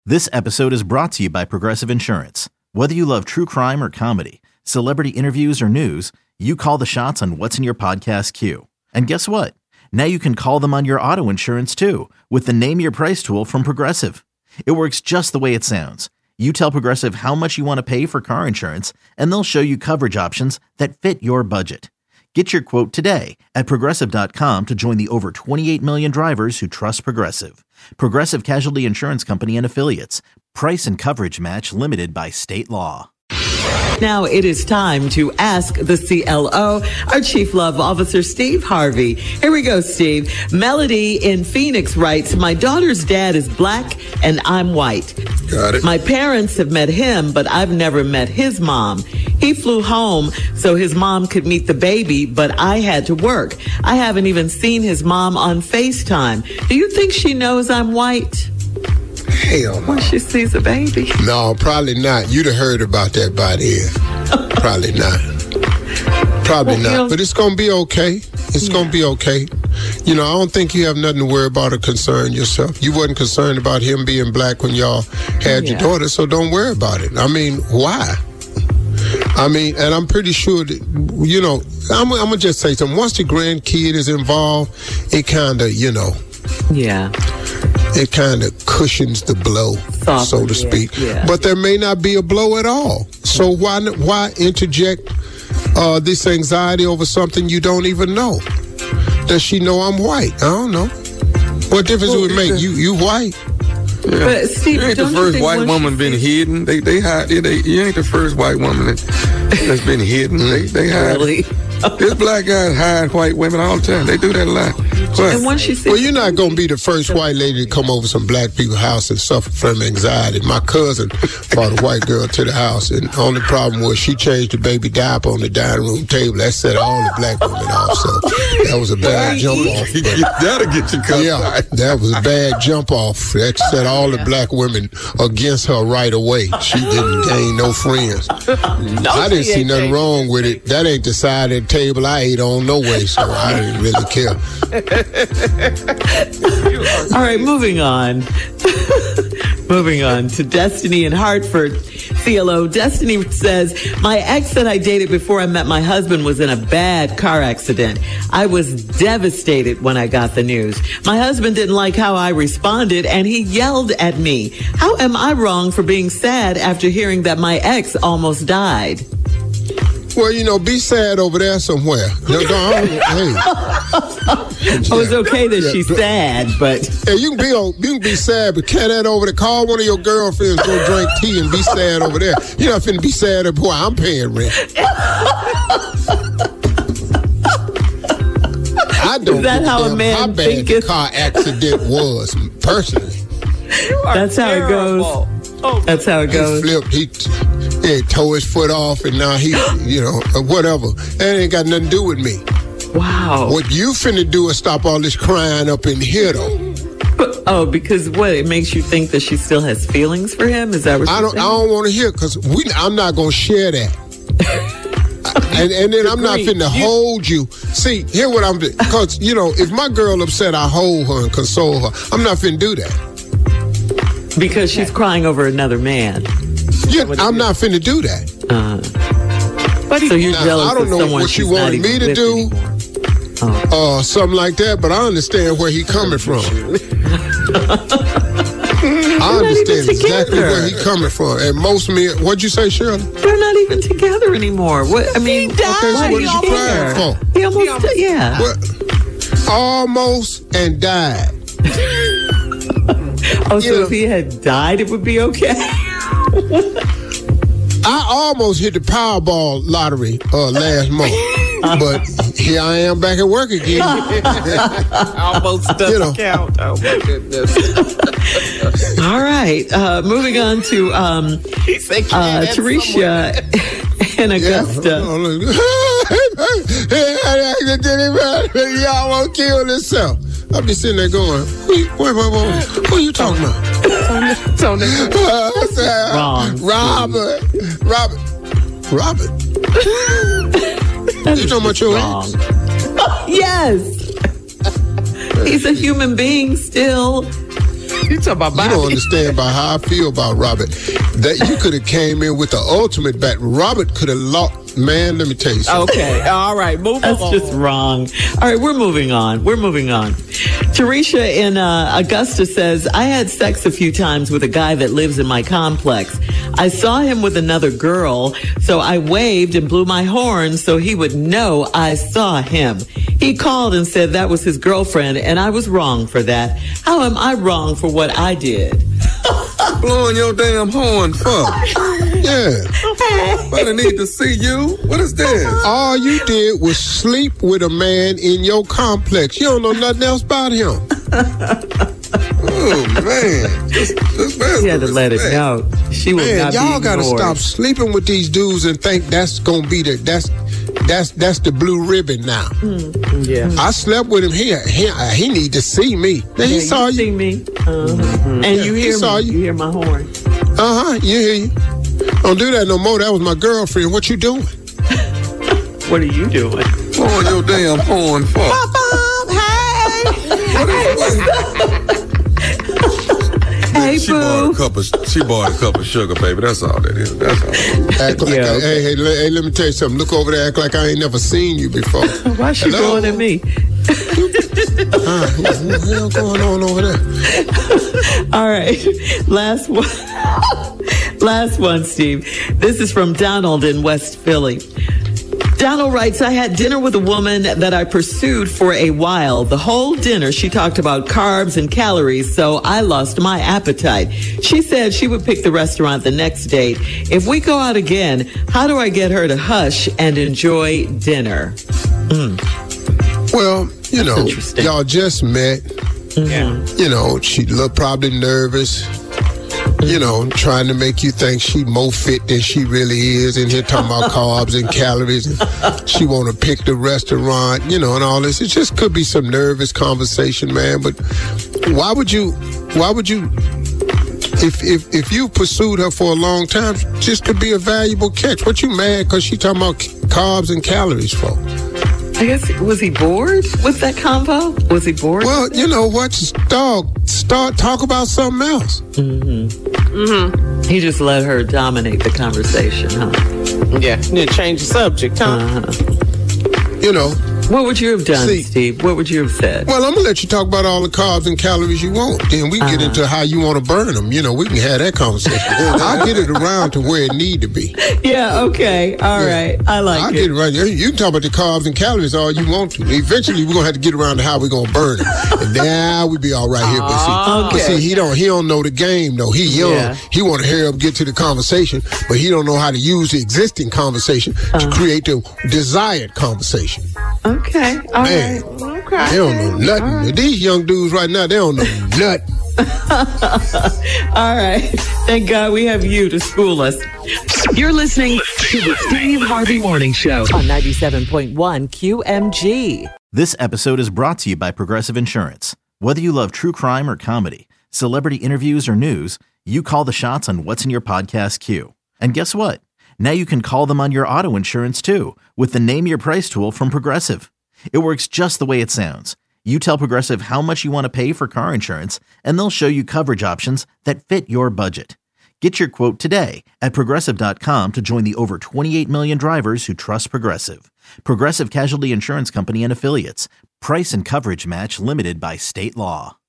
This episode is brought to you by Progressive Insurance. Whether you love true crime or comedy, celebrity interviews or news, you call the shots on what's in your podcast queue. And guess what? Now you can call them on your auto insurance too with the Name Your Price tool from Progressive. It works just the way it sounds. You tell Progressive how much you want to pay for car insurance, and they'll show you coverage options that fit your budget. Get your quote today at Progressive.com to join the over 28 million drivers who trust Progressive. Progressive Casualty Insurance Company and Affiliates. Price and coverage match limited by state law. Now it is time to ask the CLO, our Chief Love Officer, Steve Harvey. Here we go, Steve. Melody in Phoenix writes, my daughter's dad is black and I'm white. Got it. My parents have met him, but I've never met his mom. He flew home so his mom could meet the baby, but I had to work. I haven't even seen his mom on FaceTime. Do you think she knows I'm white? Hell no. When she sees a baby? No, probably not. You'd have heard about that by then. Probably not. Probably not. But it's going to be okay. It's going to be okay. You know, I don't think you have nothing to worry about or concern yourself. You wasn't concerned about him being black when y'all had your daughter, so don't worry about it. I mean, why? I mean, and I'm pretty sure that, you know, I'm going to just say something. Once the grandkid is involved, it kind of, you know. Yeah. It kind of cushions the blow, so to speak. Yeah. But there may not be a blow at all. So why interject this anxiety over something you don't even know? Does she know I'm white? I don't know. What difference would it make? You white? Yeah. But Steve, you ain't the first white woman been hidden. They hide. You ain't the first white woman that's been hidden. They hide. Really? This black guys hide white women all the time. They do that a lot. And once she sees, well, you're not going to be the first white lady to come over some black people's house and suffer from anxiety. My cousin brought a white girl to the house, and the only problem was she changed the baby diaper on the dining room table. That set all the black women off, so that was a bad jump off. That'll get you cut. Yeah, that was a bad jump off. That set all the black women against her right away. She didn't gain no friends. I didn't see nothing wrong with it. That ain't the side of the table I ate on no way, so I didn't really care. All right, moving on. Moving on to Destiny in Hartford. CLO. Destiny says, my ex that I dated before I met my husband was in a bad car accident. I was devastated when I got the news. My husband didn't like how I responded, and he yelled at me. How am I wrong for being sad after hearing that my ex almost died? Well, you know, be sad over there somewhere. It's okay that she's sad, but hey, you can be sad, but carry that over there. Call one of your girlfriends, go drink tea, and be sad over there. You're not finna be sad at boy. I'm paying rent. I don't. Is that how a man how bad the car accident was personally? That's how it goes. Oh, that's how it goes. He flipped. He tore his foot off, and now he, you know, whatever. That ain't got nothing to do with me. Wow. What you finna do is stop all this crying up in here, though. Oh, because what? It makes you think that she still has feelings for him? Is that what you're saying? I don't want to hear, because I'm not going to share that. and then I'm not finna hold you. See, hear what I'm doing. Because, you know, if my girl upset, I hold her and console her. I'm not finna do that. Because she's crying over another man. Yeah, I'm not finna do that. But so you're jealous I don't know what you wanted me to do. Something like that, but I understand where he coming from. I understand exactly where he coming from. And most men, what'd you say, Shirley? They're not even together anymore. What? I mean, he died. Okay, so what is you crying for? He almost died, yeah. What? Almost and died. So if he had died, it would be okay? I almost hit the Powerball lottery last month. But here I am back at work again. Almost doesn't count. Oh, my goodness. All right. Moving on to Teresha in Augusta. Y'all won't kill this. I'll be sitting there going, wait. Who are you talking about? Tony. Wrong. Robert. You talking about your ex? Yes. He's a human being still. You talking about Bobby? You don't understand about how I feel about Robert. That you could have came in with the ultimate bat. Robert could have lost. Man, let me tell you something. Okay, all right, move on. That's just wrong. All right, we're moving on. Teresha in Augusta says, I had sex a few times with a guy that lives in my complex. I saw him with another girl, so I waved and blew my horn so he would know I saw him. He called and said that was his girlfriend, and I was wrong for that. How am I wrong for what I did? Blowing your damn horn for? Yeah. But I need to see you. What is this? All you did was sleep with a man in your complex. You don't know nothing else about him. Oh, man. She had to let it know. She will not be y'all got to ignored. stop sleeping with these dudes and think that's going to be that's the blue ribbon now. Yeah. I slept with him here. He need to see me. Then he saw you. See me. And you hear me. You hear my horn. You hear you. Don't do that no more. That was my girlfriend. What you doing? What are you doing? Blowing your damn horn for? Hey, she boo. bought a cup of sugar, baby. That's all that is. That's all. Act like hey, let me tell you something. Look over there. Act like I ain't never seen you before. Why is she blowing at me? What the hell going on over there? All right. Last one, Steve. This is from Donald in West Philly. Donald writes, I had dinner with a woman that I pursued for a while. The whole dinner, she talked about carbs and calories, so I lost my appetite. She said she would pick the restaurant the next date. If we go out again, how do I get her to hush and enjoy dinner? Well, you know, y'all just met. Yeah. You know, she looked probably nervous. You know, trying to make you think she more fit than she really is, in here talking about carbs and calories. And she want to pick the restaurant, you know, and all this. It just could be some nervous conversation, man. But why would you? If you pursued her for a long time, just could be a valuable catch. What you mad because she talking about carbs and calories for? I guess, was he bored with that convo? Was he bored? Well, you know what? Start talk about something else. He just let her dominate the conversation, huh? Yeah, then change the subject, huh? You know. What would you have done, Steve? What would you have said? Well, I'm going to let you talk about all the carbs and calories you want. Then we can get into how you want to burn them. You know, we can have that conversation. I'll get it around to where it need to be. Yeah, okay. All right. I like I'll it. get it right. You can talk about the carbs and calories all you want to. Eventually, we're going to have to get around to how we're going to burn them. And now we be all right here. But see, he don't know the game, though. He young. Yeah. He want to hurry up and get to the conversation, but he don't know how to use the existing conversation to create the desired conversation. Okay. All right. Okay. They don't know nothing. Right. These young dudes right now, they don't know nothing. All right. Thank God we have you to school us. You're listening to the Steve Harvey Morning Show on 97.1 QMG. This episode is brought to you by Progressive Insurance. Whether you love true crime or comedy, celebrity interviews or news, you call the shots on what's in your podcast queue. And guess what? Now you can call them on your auto insurance too with the Name Your Price tool from Progressive. It works just the way it sounds. You tell Progressive how much you want to pay for car insurance, and they'll show you coverage options that fit your budget. Get your quote today at Progressive.com to join the over 28 million drivers who trust Progressive. Progressive Casualty Insurance Company and Affiliates. Price and coverage match limited by state law.